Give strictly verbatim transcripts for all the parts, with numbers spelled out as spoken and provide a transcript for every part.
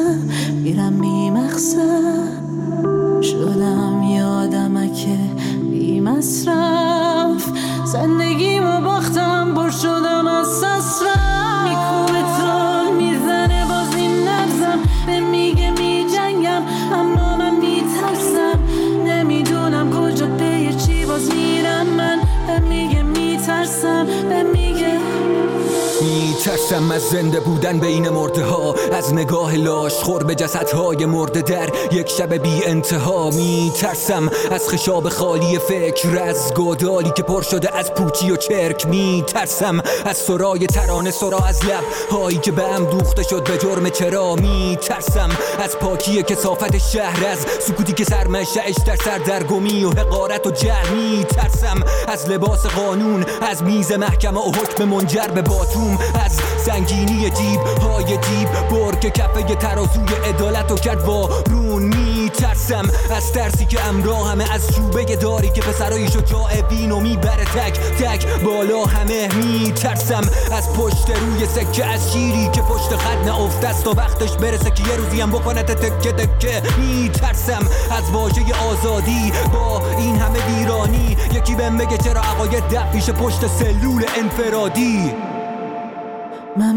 میرخصم میرم بی مقصد شدم یادمک بی مصرف زندگیمو باختم بر شدم از سسرم میکوبه تو میزنه باز این نفسم به میگه میجنگم اما من میترسم نمیدونم کجا به چی باز میرم من به میگه میترسم به میگه میترسم از زنده بودن بین مرده ها از نگاه لاش خور به جسدهای مرده در یک شب بی انتها میترسم از خشاب خالی فکر از گودالی که پر شده از پوچی و چرک میترسم از سرای ترانه سرا از لب هایی که به هم دوخته شد به جرم چرا میترسم از پاکی کثافت شهر از سکوتی که سرمشه‌اش در سردرگمی و حقارت و جهل میترسم از لباس قانون از میز محکمه و حکم منجر به باتوم از سنگینی جیب های جیب برگ کفه ترازوی عدالت و کرد وارون میترسم از ترسی که امراه همه از شوبه داری که پسرای شجاع وینو میبره تک تک بالا همه میترسم از پشت روی سکه از شیری که پشت خط نافته است و وقتش برسه که یه روزی هم بکنه تکه تکه میترسم از واژه آزادی با این همه ویرانی یکی بهم بگه چرا عقاید دفع پیش پشت سلول انفرادی من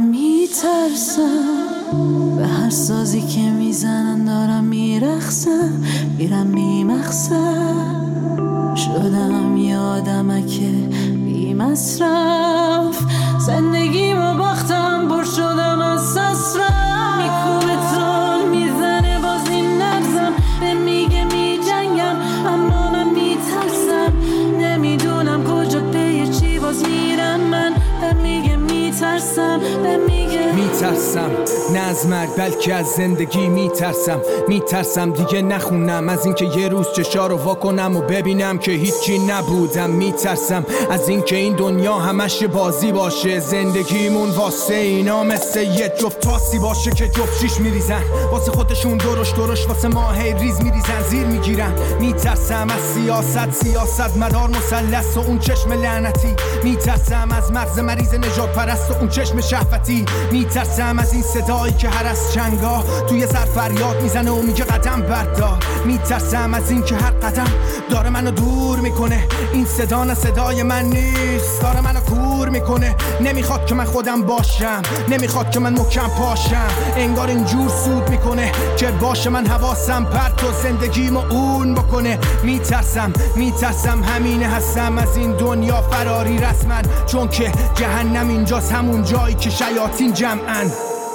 میترسم به هر سازی که میزنن دارم میرخصم میرم بی مقصد شدم یادمک بی مصرف زندگیمو باختم بر شدم از سسرم میکوبه تو میزنه باز این نفسم به میگه میجنگم اما من میترسم نمیدونم کجا به چی باز میرم من به میگه میترسم به میگه میترسم نه از مرگ بلکه از زندگی میترسم میترسم دیگه نخونم از اینکه یه روز چشا رو وا کنم و ببینم که هیچی نبودم میترسم از اینکه این دنیا همش بازی باشه زندگیمون واسه اینا مثل یه جفت تاسی باشه که جفت شیش میریزن واسه خودشون درش درش واسه ما هی ریز میریزن زیر میگیرن میترسم از سیاست سیاست مدار مثلث و اون چشم لعنتی میترسم از مغز مریض نجات پرست و اون چشم شهوتی میترسم از این صدایی که هر از چنگاه توی سر فریاد میزنه و میگه قدم بردار میترسم از این که هر قدم داره منو دور میکنه این صدا نه صدای من نیست داره منو کور میکنه نمیخواد که من خودم باشم نمیخواد که من محکم پاشم انگار اینجور سود میکنه که باشه من حواسم پرت و زندگیمو اون بکنه میترسم میترسم همینه هستم از این دنیا فراری رسما چون که جهنم اینجاست همون جایی که شیاطین جمعن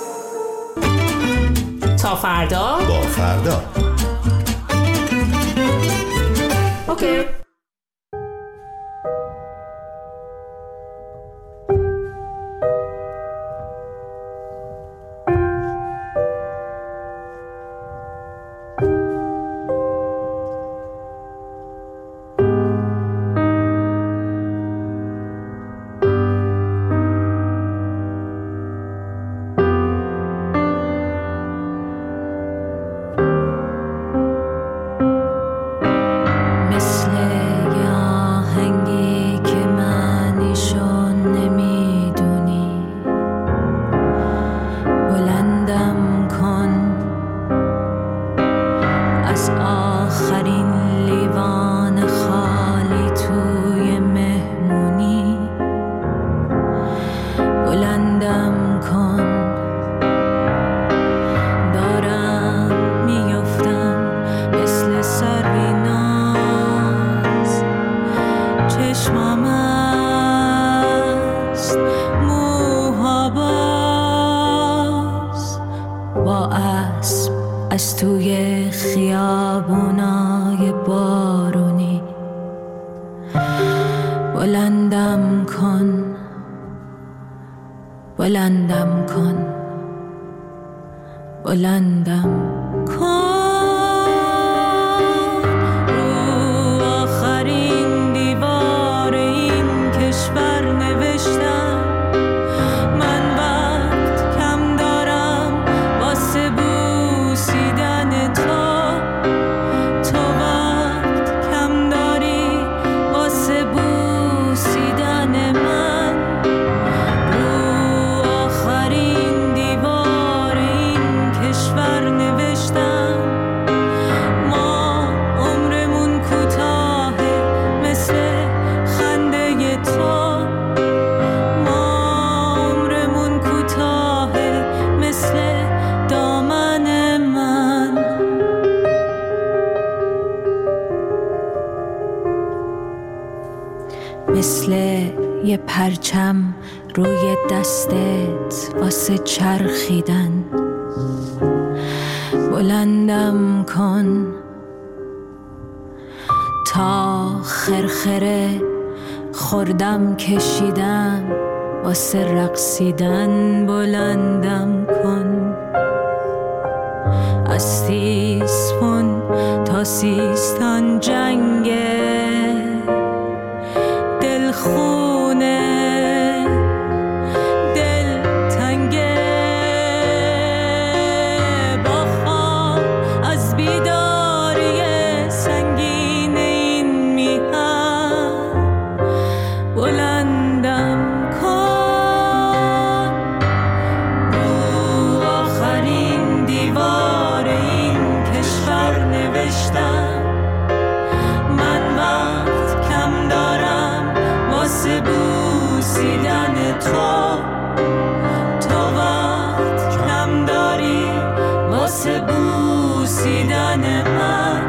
تا فردا با فردا اوکی از توی خیابونای بارونی بلندم کن بلندم کن بلندم کن رو آخرین دیوار این کشور نوشتم من وقت کم دارم واسه بوسیدن تو تو وقت کم داری واسه بوسیدن من رو آخرین دیوار این کشور یه پرچم روی دستت واسه چرخیدن، بلندم کن تا خرخره خوردم کشیدم واسه رقصیدن، بلندم کن از تیسفون تا سیستان جنگه دلخونه دل تنگه، با خواب از بیداری سنگین این میهن بلندم کن رو آخرین دیوار این کشور نوشتم من وقت کم دارم واسه بوسیدن تو، تو وقت کم داری واسه بوسیدن من،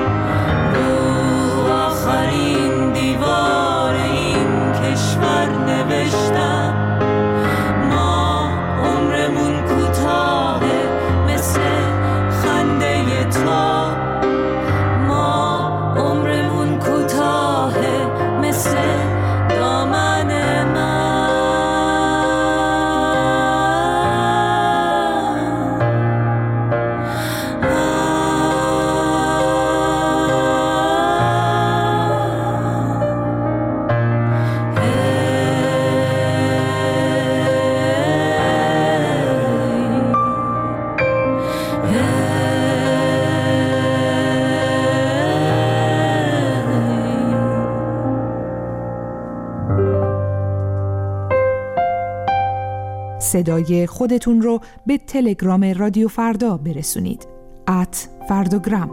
رو آخرین دیوار این کشور نوشتم ما عمرمون کوتاهه مثل خنده تو، ما عمرمون کوتاهه مثل دامن من. صدای خودتون رو به تلگرام رادیو فردا برسونید. ات فردوگرام.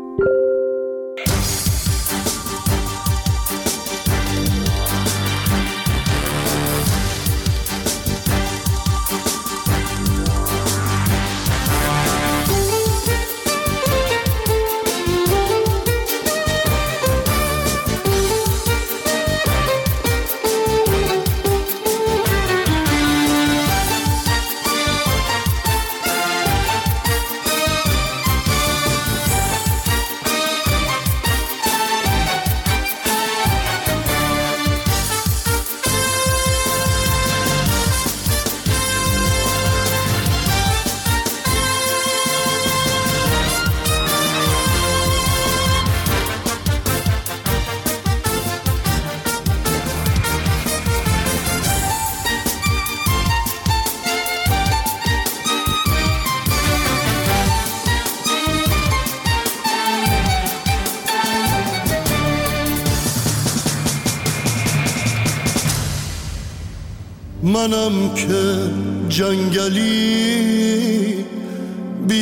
منم که جنگلی بی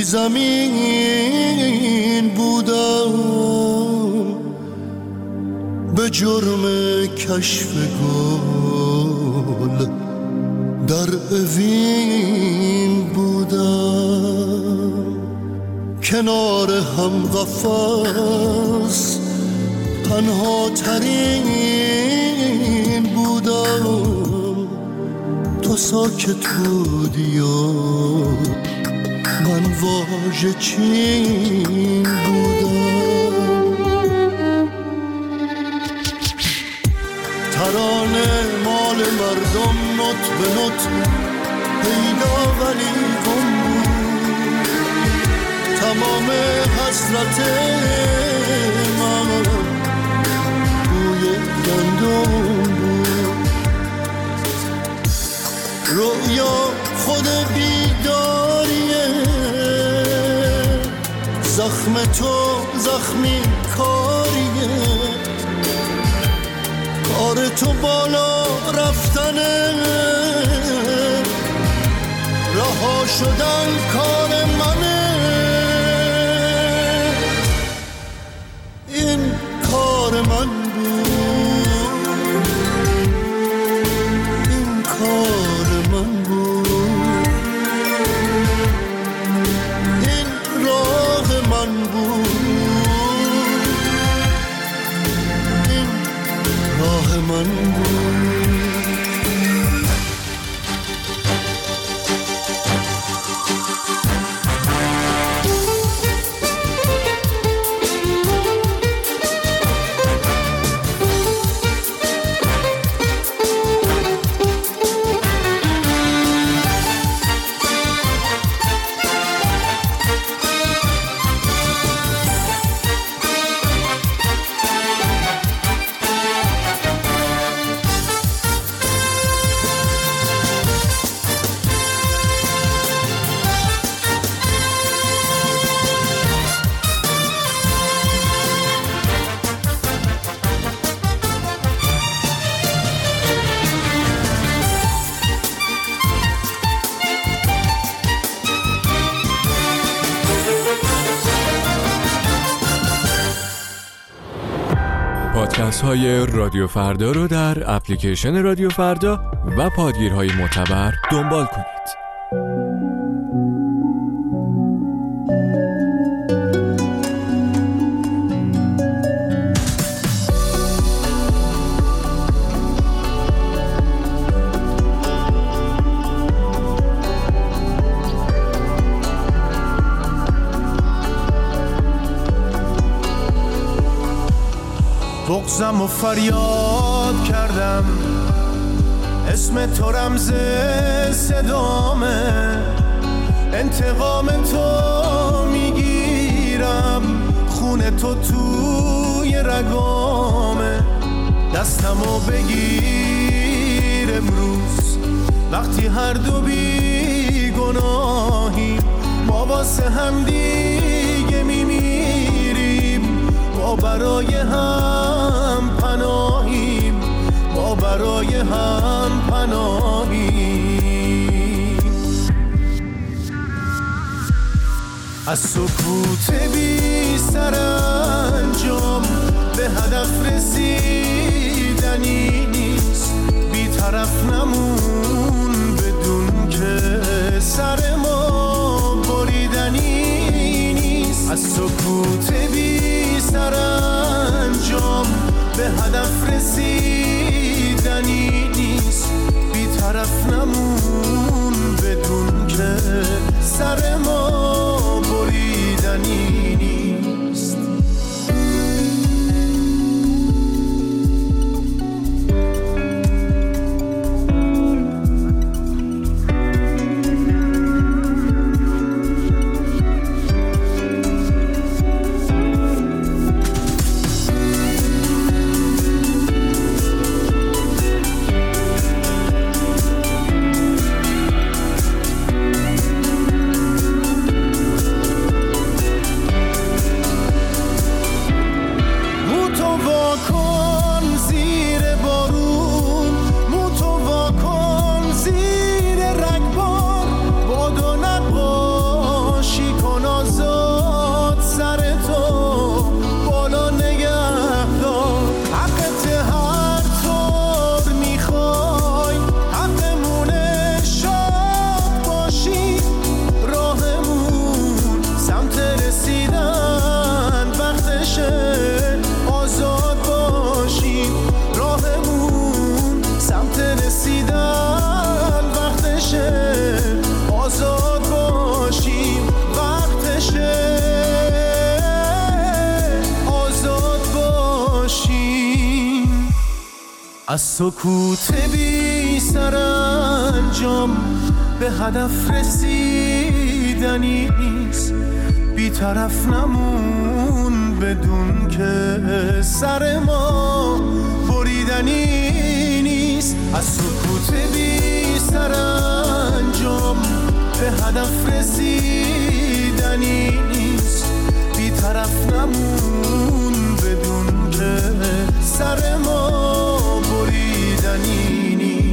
زمین بودم، به جرم کشف گل در اوین بودم، کنار هم قفس تنها ترین بودم، تو ساکت بودی و من واژه چین بودم، ترانه مال مردم نوت به نوت پیدا ولی گم بود، تمام حسرت من بوی گندم بود، رویا خود بیداریه، زخم تو زخمی کاریه، کار تو بالا رفتنه، رها شدن کار منه، این کار من بود، این کار من بود، این راه من بود، این راه من بود. پادکست های رادیو فردا رو در اپلیکیشن رادیو فردا و پادگیرهای معتبر دنبال کنید. بغضم و فریاد کردم، اسم تو رمز صدامه، انتقام تو میگیرم، خون تو توی رگامه. دستمو بگیر امروز وقتی هر دو بی گناهیم، ما واسه هم دیگه میمیریم، ما برای هم پناهیم، ما برای هم پناهیم. از سکوت بی سرانجام به هدف رسیدنی نیست، بی طرف نمون بدون که سر ما بریدنی نیست. از سکوت بی سرانجام به هدف رسیدنی نیست، بی طرف نمون بدون که سر ما بریدنی نیست. از سکوت بی سرانجام به هدف رسیدنی نیست، بی طرف نمون بدون که سر ما بریدنی نیست. از سکوت بی سرانجام به هدف رسیدنی نیست، بی طرف نمون بدون که سر ما بریدنی نیست.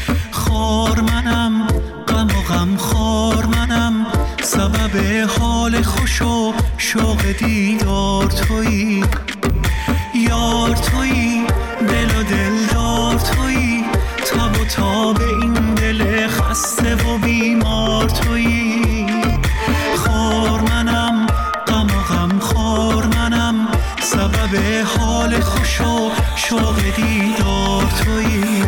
سبب حال حال خوش و شوق دیدار تویی، یار تویی، دل و دلدار تویی، تاب و تاب این دل خسته و بیمار تویی. خور منم، غم و غم خور منم، سبب حال خوش و شوق دیدار تویی.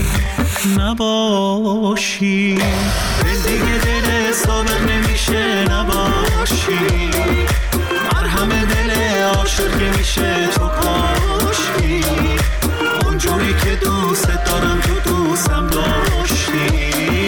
نباشی دل دیگه دل سابق نمیشه، نباشی مرهم دل عاشق که میشه تو کاشی، اونجوری که دوست دارم تو دوستم داشتی.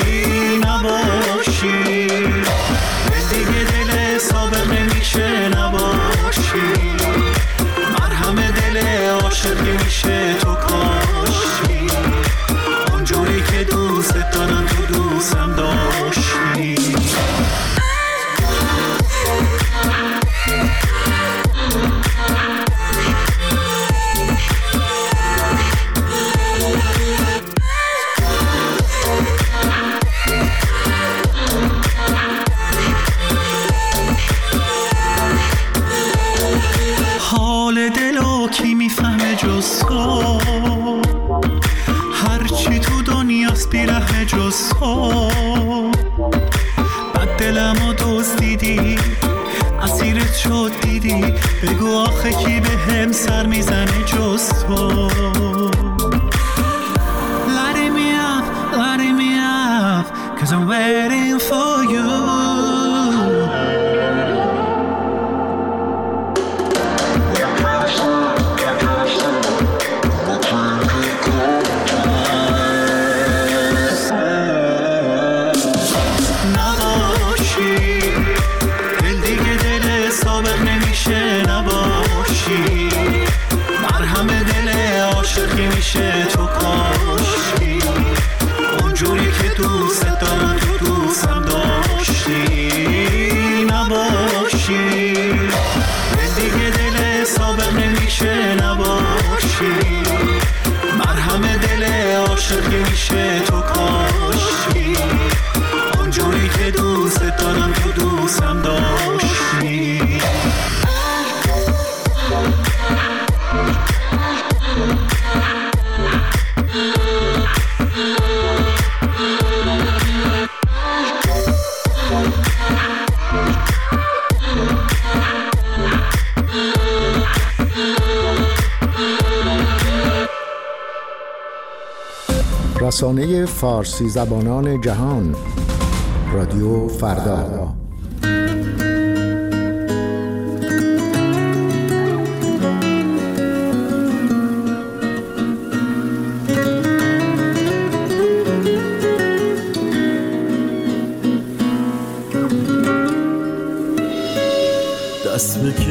نباشی دل دیگه دل سابق نمیشه، نباشی مرهم دل عاشق که میشه تو کاشی، اونجوری که دوست دارم تو دوستم داشتی. حال دلو کی میفهمه جز تو، هرچی تو دنیاست بیرحمه جز تو. بد دلمو دزدیدی، اسیرت شد دیدی، بگو آخه کی به هم سر میزنه جز تو. Lighting me up, lighting me up, cause I'm waiting for you. مرهم دل عاشق که میشه تو کاشی، اونجوری که دوست دارم تو دوستم داشتی. نباشی دل دیگه دل سابق نمیشه، نباشی مرهم دل عاشق که میشه تو کاشی، اونجوری که دوست دارم تو دوستم داشتی. رسانه فارسی زبانان جهان، رادیو فردا. دست بکش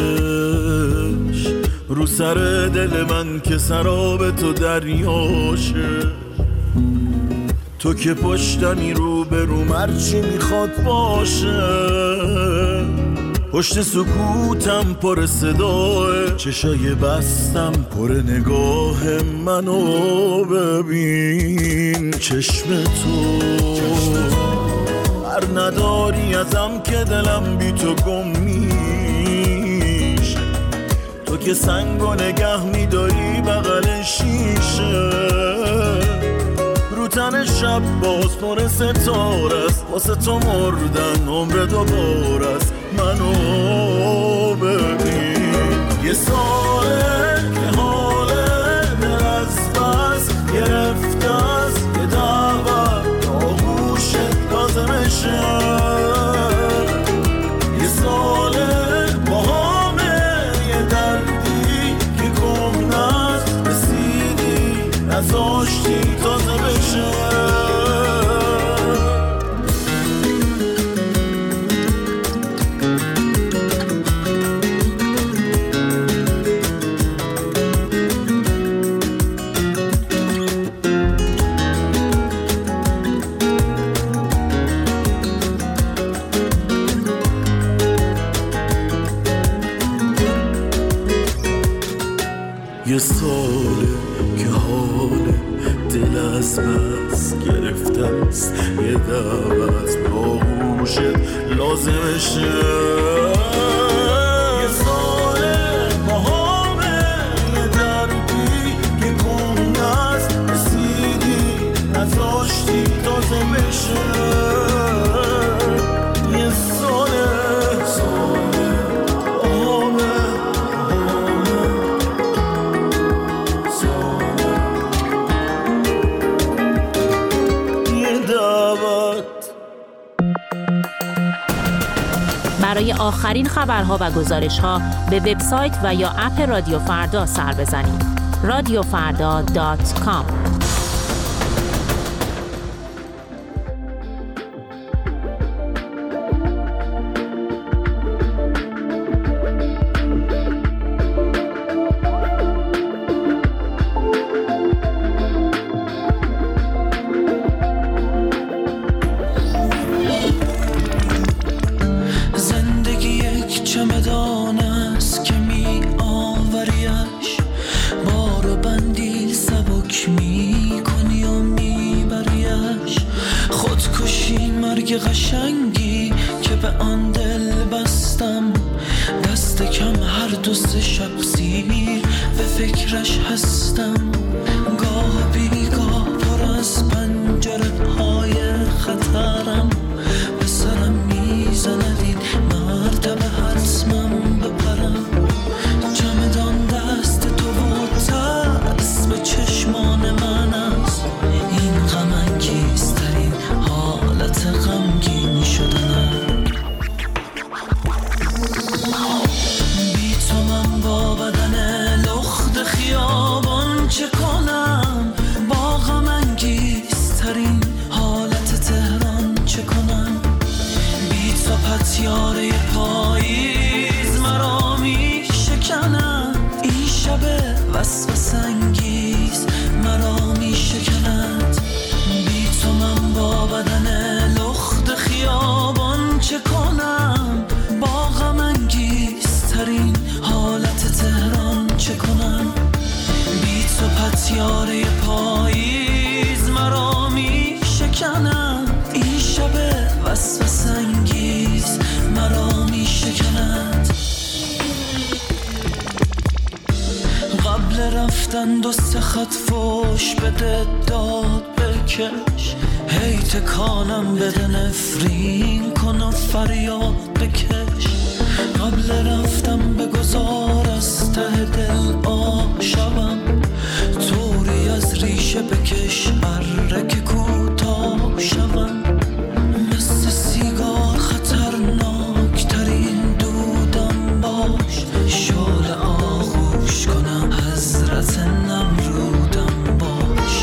رو سر دل من که سراب تو دریاشه، تو که پشتمی رو به رو مرچی میخواد باشه. پشت سکوتم پر صداه، چشای بستم پر نگاه منو ببین. چشم تو هر نداری ازم که دلم بی تو گم میشه، تو که سنگ و نگه میداری بغل شیشه. رو تن شب باز پر ستاره است، واسه تو مردن عمر دوباره است. منو ببین یه ساله که حاله دل از بس گرفته است، یه دعوت آغوشت لازمشه. یه ساله با همه یه دردی که گم نست، رسیدی نزاشتی تازه بشه. یه ساله که حال دل از بس گرفته است، یه دعوت با خاموشت لازمشه. یه ساله با همه یه دردی که کنده است رسیدی نذاشتی تازه بشه. یه ساله ساله همه همه ساله یه دعوت. برای آخرین خبرها و گزارش‌ها به وبسایت و یا اپ رادیو فردا سر بزنید. رادیو فردا دات کام. چمدان است که می آوریش، بارو بندی سبک می کنی و می بریش. خودکشی مرگ قشنگی که به آن دل بستم، دست کم هر دو سه شب زیر به فکرش هستم. گاه بیگاه پر از پنجره های خطرم، به سرم میزند این مرتبه حتمم بپرم. چمدان دست تو و ترس به چشمان من است، این غم انگیزترین حالت غمگین شدنم. بی تو من با بدن لخت خیابان چه کنم، با غم انگیزترین حالت تهران چه کنم. بی تو پتیاره پاییز مرا می شکند، این شب وسوسه انگیز مرا می شکند. بی تو من با بدن لخت خیابان چه کنم، با غم انگیزترین حالت تهران چه کنم. بی تو پتیاره پاییز مرا می شکند، این شب وسوسه انگیز مرا می شکند. قبل رفتن دو سه خط فوش بده داد بکش، هی تکانم بده نفرین کن و فریاد بکش. قبل رفتم بگذار از ته دل آشبم، طوری از ریشه بکش اره کوتاه شوم. مثل سیگار خطرناک ترین دودم باش، شعله آغوش کنم حضرت نمرودم باش.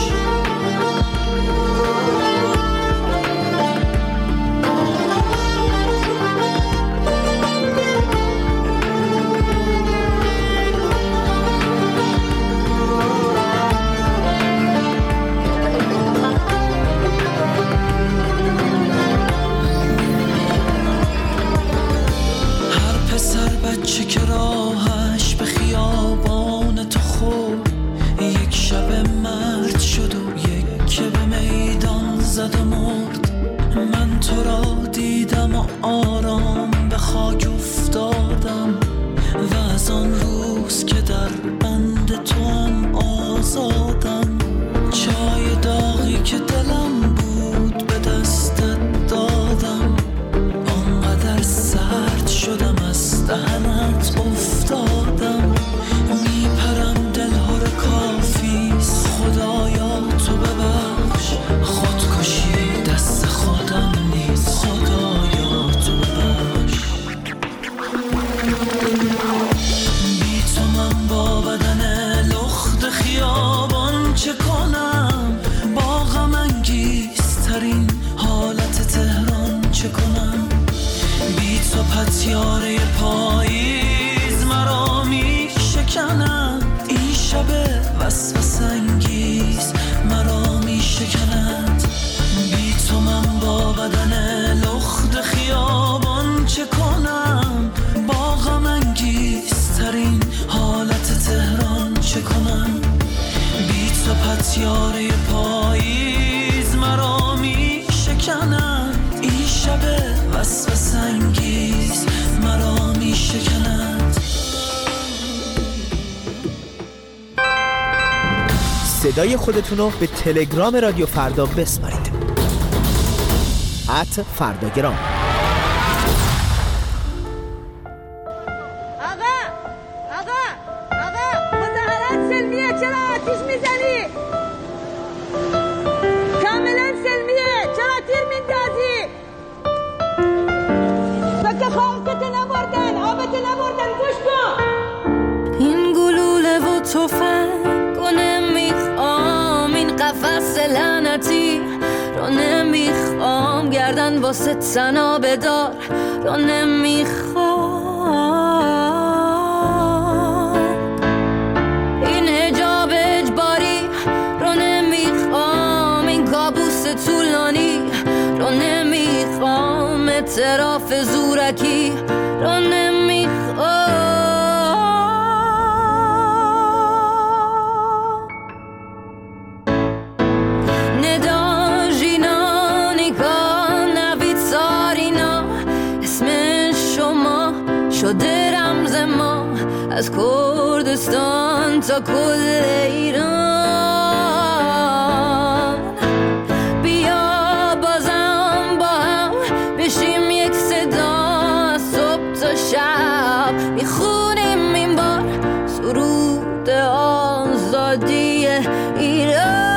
بچه که راهش به خیابان تو خورد، یک شب مرد شد و یک که به میدان زد و مرد. من تو را دیدم و آرام به خاک افتادم، و از آن روز که در بند تو هم آزادم. چای داغی که دلم بود به دستت دادم، آنقدر سرد شدم از دهنت افتادم. میپرم دلهور کافیست خدایا تو ببخش، خودکشی دست خودم نیست خدایا تو ببخش. بی تو من با بدن لخت خیابان چه کنم، با غم انگیزترین حالت تهران چه کنم. بی تو پتیاره پاییز مرا می شکند، این شب وسوسه انگیز مرا می شکند. بی تو من با بدن لخت خیابان چه کنم، با غم انگیزترین حالت تهران چه کنم. بی تو پتیاره پاییز مرا می شکند، این شب صدای خودتون رو به تلگرام رادیو فردا بسپارید. ات فرداگرام. آقا آقا آقا مظاهرات سلمیه، چرا آتیش میزنی؟ کاملا سلمیه، چرا تیر میندازی؟ تو که خاکت نبردن، آبت نبردن، گوش کن. این گلوله و تفنگ رو نمیخوام، این قفس لعنتی رو نمیخوام، گردن واسه تنها بدار رو نمیخوام، این حجاب اجباری رو نمیخوام، این کابوس طولانی رو نمیخوام، اعتراف زورکی رو نمیخوام. شده رمز ما از کردستان تا کل ایران. بیا بازم با هم بشیم یک صدا، از صبح تا شب میخونیم این بار سرود آزادی ایران.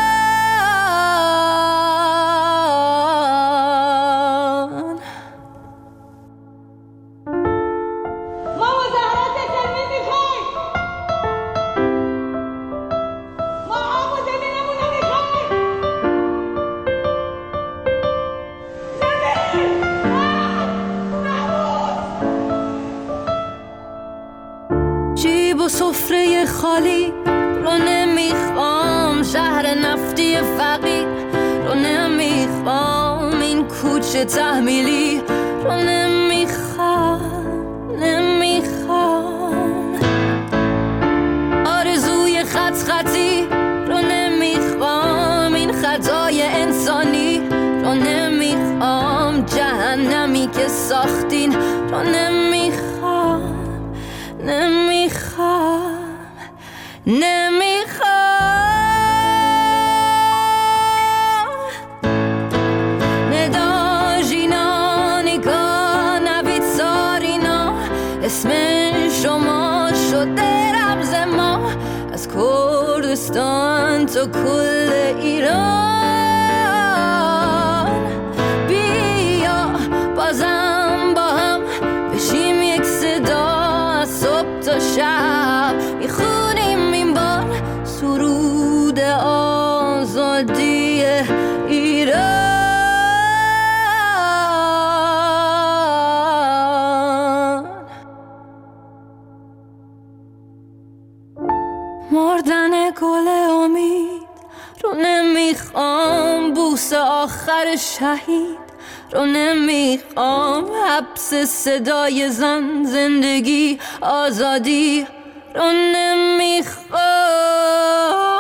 سفره خالی رو نمیخوام، شهر نفتی فقیر رو نمیخوام، این کوچه تحمیلی رو نمیخوام نمیخوام، آرزوی خط خطی رو نمیخوام، این خطای انسانی رو نمیخوام، جهنمی که ساختین رو نمیخوام نمیخوام نمیخوام. ندا جینا نیکا نوید سارینا، اسم شما شده رمز ما از کردستان تا کل ایران. بیا بازم با هم بشیم یک صدا، صبح تا شب میخونیم این بار سرود آزادی ایران. مردن گل امید رو نمیخوام، بوس آخر شهید رو نمیخوام، حبس صدای زن، زندگی آزادی رو نمیخوام.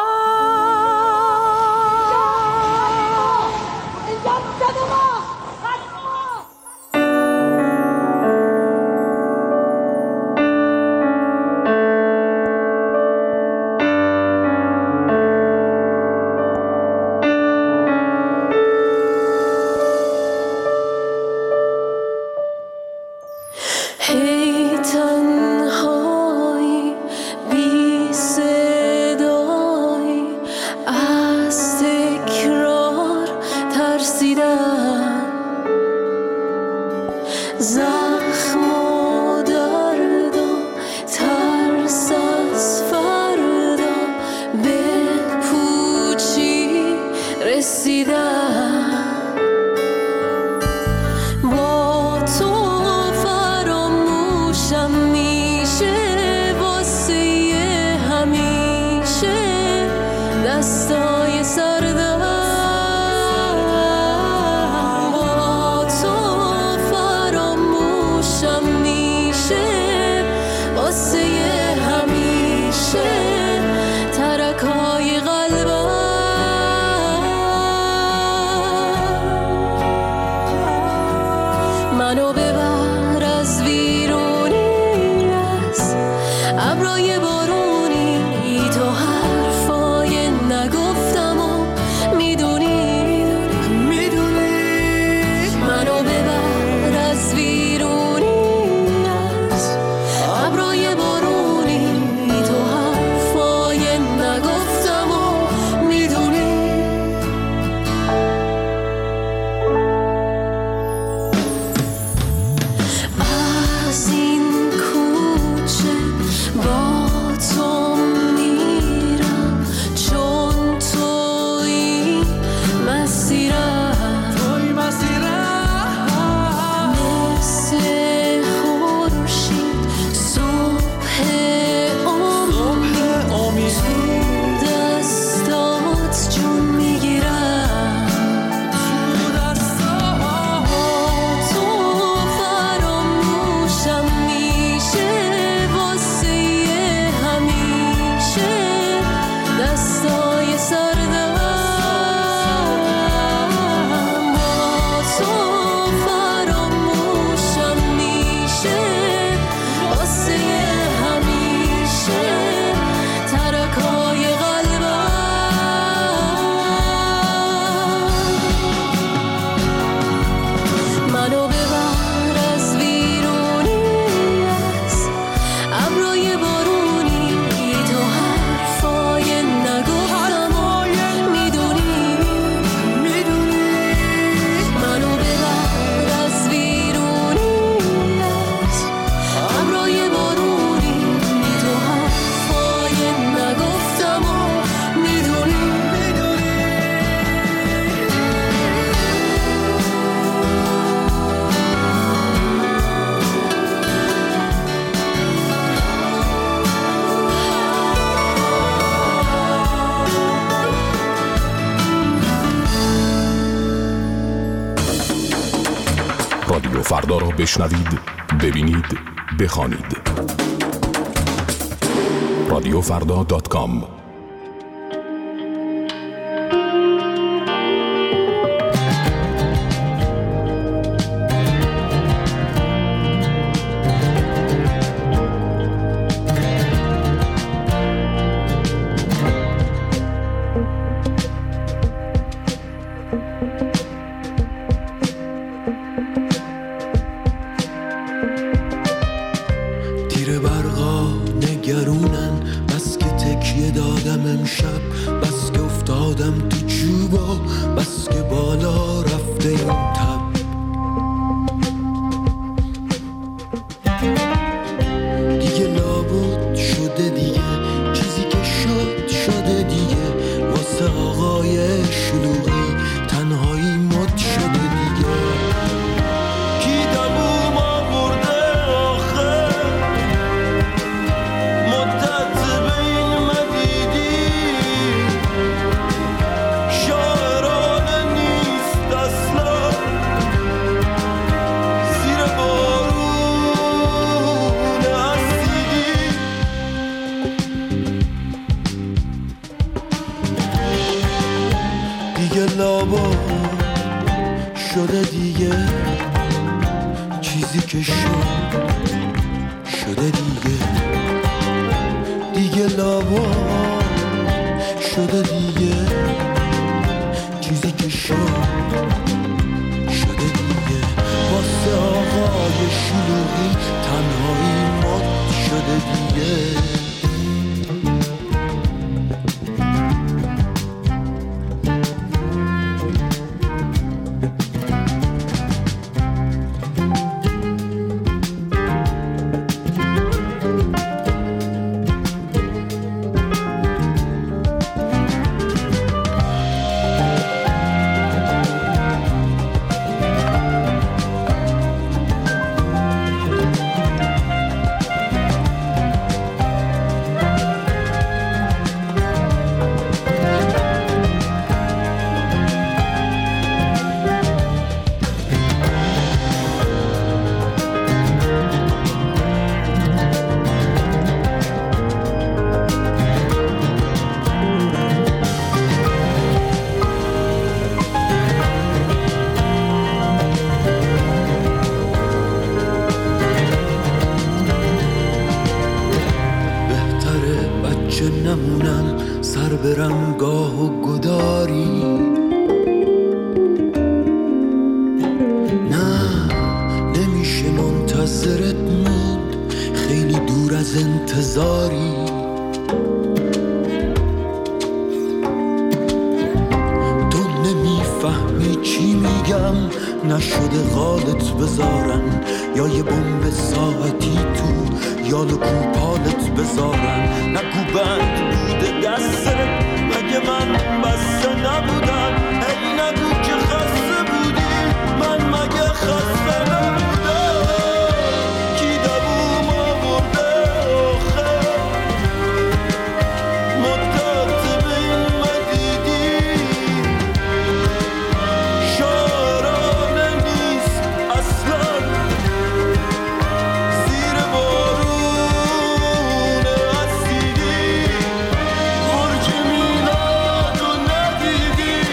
منو ببر از ویرونی از ابرای بارونی تو حرفای نگفتم و میدونی منو ببر از ویرونی از ابرای بارونی تو حرفای نگفتم و میدونی رادیو فردا را بشنوید، ببینید، بخوانید. رادیو فردا دات کام. تیر برقا نگرونن، بس که تکیه دادم امشب، بس که افتادم تو چوبا، بس که بالا رفته این تب. دیگه لابد شده دیگه، چیزی که شد شده دیگه، واسه آقای شلوغی تنهایی مد شده دیگه. کی دبوم آورده آخه مدت بین مدیدی، شاعرانه نیست اصلا زیر بارون اسیدی. دیگه لابا شده دیگه، چیزی که شد شده دیگه. دیگه لابا شده دیگه، چیزی که شد شده دیگه. واسه آقای شلوغی تنهایی مد شده دیگه. نمونم سر برم گاه و گداری. نه نمیشه منتظرت موند، خیلی دور از انتظاری. تو نمیفهمی چی میگم، نشده غالت بذارن، یا یه بمب ساعتی تو یال و کوپالت بذارن. نگو بند بوده دستت، مگه من بسته نبودم؟ ای نگو که خسته بودی، من مگه خسته نبودم؟ کی دووم آورده آخه مدت بین مدیدی، شاعرانه نیست اصلا زیر بارون اسیدی. برج میلاد رو ندیدی،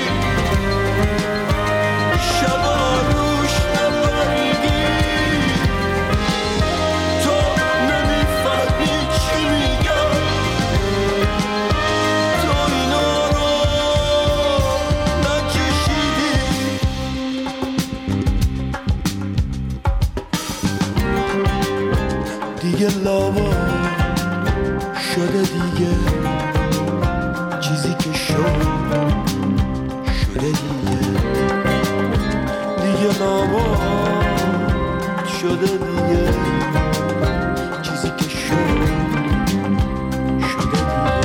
دیگه لابا شده دیگه چیزی که شد شده دیگه دیگه لابا شده دیگه چیزی که شد شده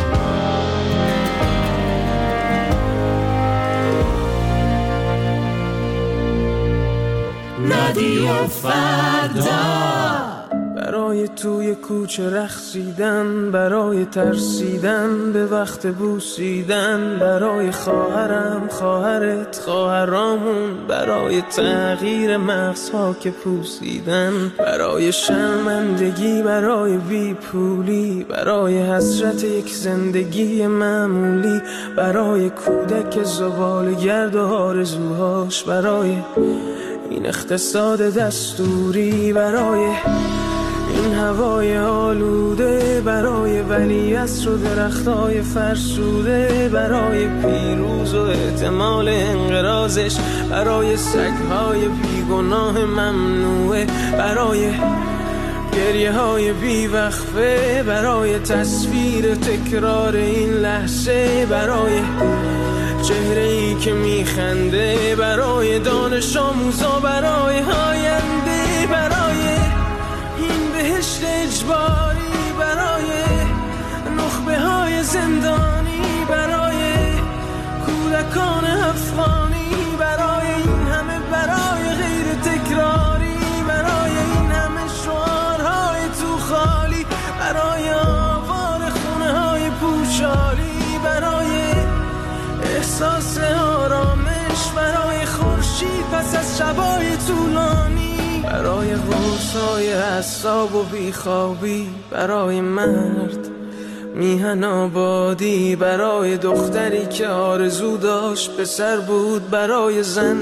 دیگه رادیو فردا برای توی کوچه رقصیدن، برای ترسیدن به وقت بوسیدن، برای خواهرم خواهرت خواهرامون، برای تغییر مغزها که پوسیدن، برای شرمندگی برای بی پولی، برای حسرت یک زندگی معمولی، برای کودک زبالگرد و آرزوهاش، برای این اقتصاد دستوری، برای این هوای آلوده، برای ولیعصر و درختای فرسوده، برای پیروز و احتمال انقراضش، برای سگهای بیگناه ممنوعه، برای گریه های بیوقفه، برای تصویر تکرار این لحظه، برای چهره ای که میخنده، برای دانش آموزا، برای آینده، برای این بهشت اجباری، برای نخبه های زندانی، برای کودکان افغانی، برای این همه برای غیر تکراری، برای این همه شعارهای تو خالی، برای آوار خونه های پوشالی، برای احساس آرامش، برای خورشید پس از شبای طولانی، برای غوصای اعصاب و بیخوابی، برای مرد میهن آبادی، برای دختری که آرزو داشت پسر بود، برای زن.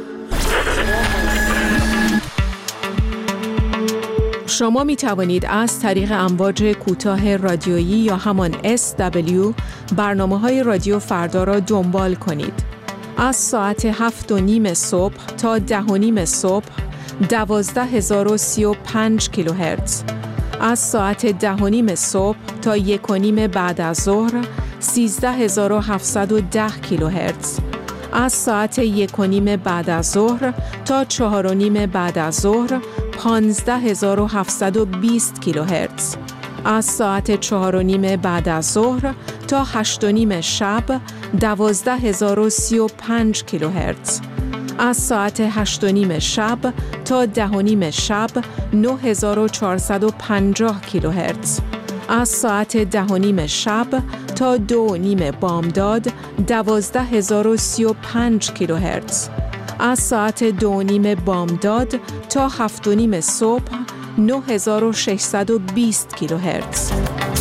شما می توانید از طریق امواج کوتاه رادیویی یا همان اس دبلیو برنامه‌های رادیو فردا را دنبال کنید. از ساعت هفت و نیم صبح تا ده و نیم صبح دوازده هزار و سی و پنج کیلوهرتز، از ساعت ده و نیم صبح تا یک و نیم بعد از ظهر سیزده هزار و هفتصد و ده کیلوهرتز، از ساعت یک و نیم بعد از ظهر تا چهار و نیم بعد از ظهر پانزده هزار و هفتصد و بیست کیلوهرتز، از ساعت چهار و نیم بعد از ظهر تا هشت و نیم شب دوازده هزار و سی و پنج کیلوهرتز، از ساعت هشت و نیم شب تا ده و نیم شب نه هزار و چهارصد و پنجاه کیلوهرتز، از ساعت ده و نیم شب تا دو و نیم بامداد دوازده هزار و سی و پنج کیلوهرتز، از ساعت دو و نیم بامداد تا هفت و نیم صبح نه هزار و ششصد و بیست کیلوهرتز.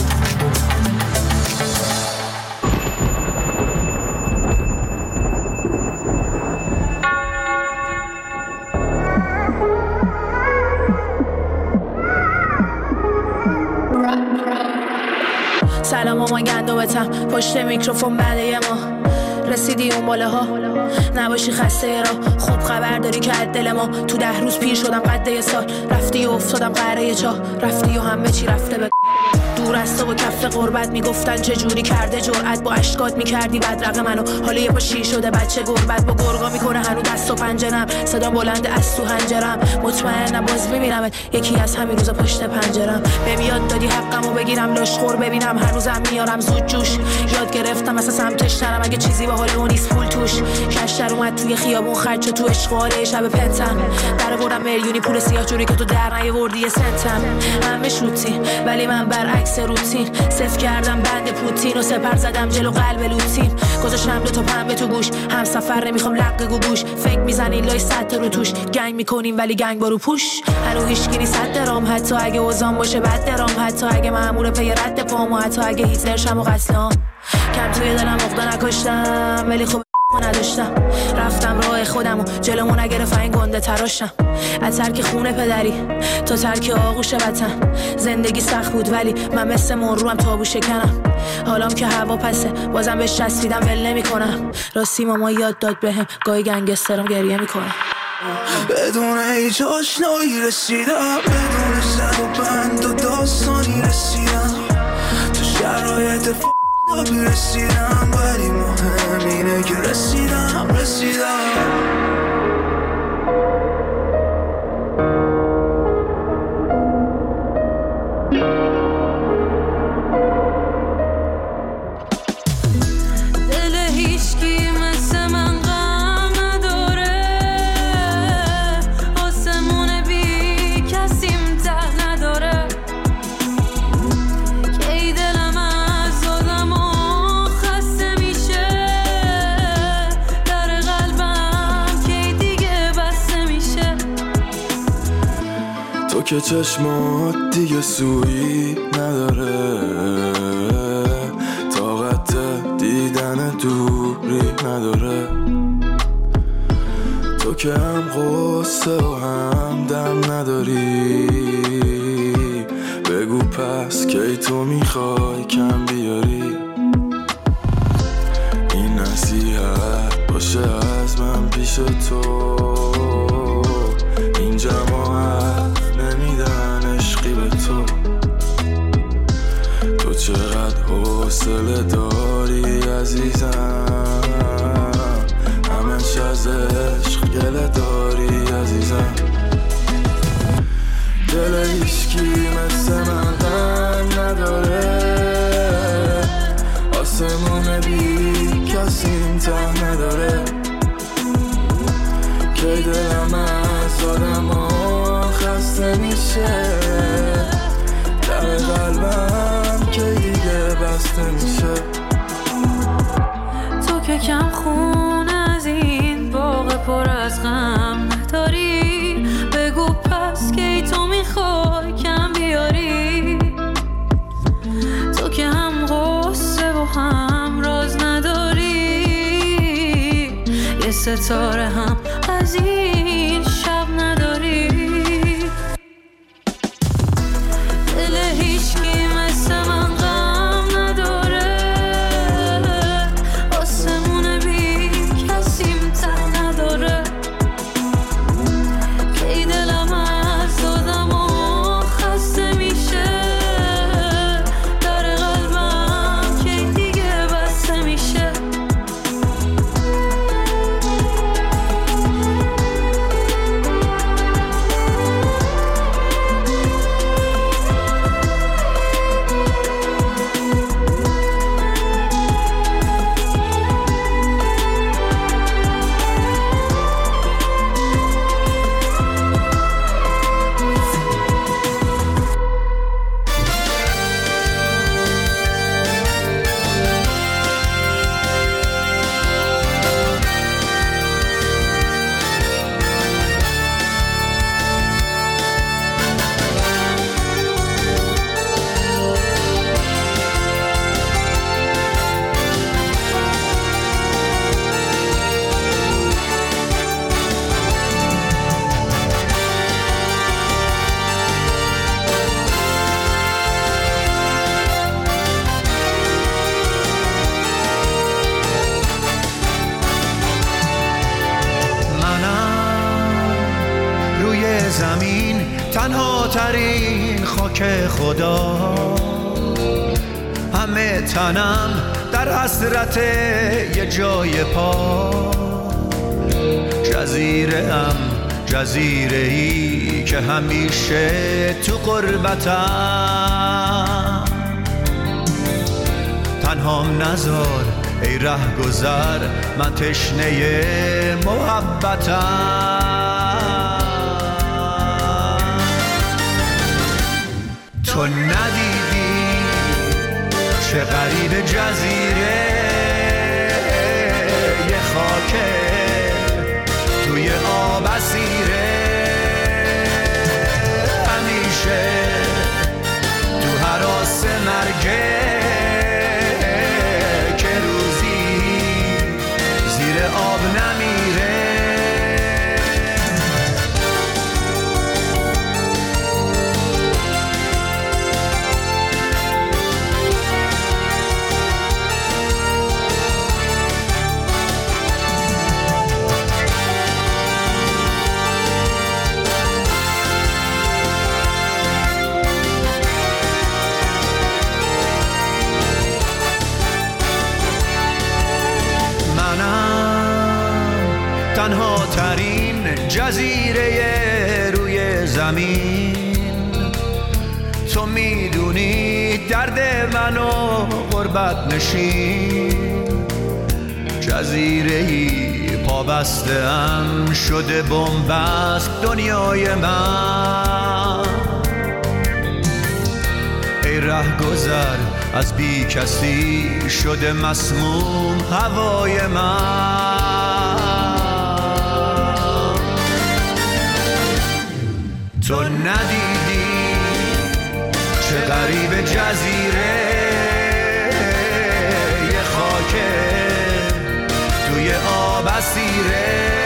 سلام مامان گندمتم پشت میکروفون بعد ما رسیدی اون باله ها، نباشی خسته را خوب خبر داری که از دل ما تو ده روز پیر شدم قد یه سال، رفتی و افتادم قره چاه، رفتی و همه چی رفته به دور از تو و کف قربت میگفتن چه جوری کرده جرأت، با اشکات میکردی بدرق منو، حالا یه پا شیر شده بچه گربت با گرگا میکنه هنو دست و پنجرم، صدا بلند از تو هنجرم، مطمئنم باز میبینمت یکی از همین روزا پشت پنجرم، بهم یاد دادی حقمو بگیرم لاشخور ببینم هنوزم میارم زود جوش، یاد گرفتم مثلا سمتش نرم اگه چیزی با حال اون نیست پول توش، کشتر اومد توی خیابون خرج تو اشغال شب پنتم، در بردم میلیونی پول سیاه جوری که تو در نیاوردی سنتم، همه شوتین ولی من برعکس روتین، صفر کردم بند پوتین و سپر زدم جلو قلب لوتین، گذاشتم دو تا پنبه تو گوش، هم سفر نمیخوام لق گوگوش، فکر میزنین لای صد رو توش، گنگ میکنیم ولی گنگ برو پوش، هنو هیچکی نیست صد درام، حتی اگه اوزان باشه بد درام، حتی اگه مأمور پی رد پام و حتی اگه هیتلر شم و قتلام، کم توی دلم عقده نکشتم ولی خب نداشتم، رفتم راه خودم و جلومو نگرفت این گنده تراشم، از ترک خونه پدری تا ترک آغوش وطن، زندگی سخت بود ولی من مثل مروم تابو شکنم، حالام که هوا پسه بازم بهش چسبیدم ول نمی کنم، راستی ماما یاد داد بهم گاهی گنگسترم گریه میکنم. بدون هیچ آشنایی رسیدم، بدون زد و بند و داستانی رسیدم، تو شرایط فاقی رسیدم، ولی مهم اینه که رسیدم رسیدم. که چشمات دیگه سویی نداره، طاقت دیدن دوری نداره، تو که هم قصه و هم دم نداری، بگو پس کی تو میخوای کم بیاری، این نصیحت باشه از من پیش تو، این جماعت نمیدن عشقی به تو، تو چقدر حوصله داری عزیزم، همش از عشق گله داری عزیزم، دل هیچکی مثل من غم نداره، آسمون بی کسی ته نداره، کی دلم از آدما خسته میشه، در قلبم کی دیگه بسته میشه، تو که کم خون از این باغ پر از غم نداری، بگو پس کی تو میخوای کم بیاری، تو که هم غصه و هم راز نداری، یه ستاره هم از این شب نداری، دل هیچکی مثل من غم نداره، آسمون بی کسیم ته نداره، کی دلم از آدم و خسته میشه، در قلبم کی دیگه بسته میشه. زمین تنها ترین خاک خدا، همه تنم در حسرت یه جای پا، جزیره ام جزیره ای که همیشه تو غربتم، تنهام نذار ای ره گذر، من تشنه محبتم، تو ندیدی چه غریب جزیره یه خاکه توی آب اسیره، همیشه تو هراس مرگه که روزی زیر آب نمیره، جزیره روی زمین. تو میدونی درد منو غربت نشین، جزیره‌ای پابسته ام شده بنبست دنیای من. ای ره گذر از بی کسی شده مسموم هوای من. تو ندیدی چه غریب جزیره، یه خاکه توی آب اسیره.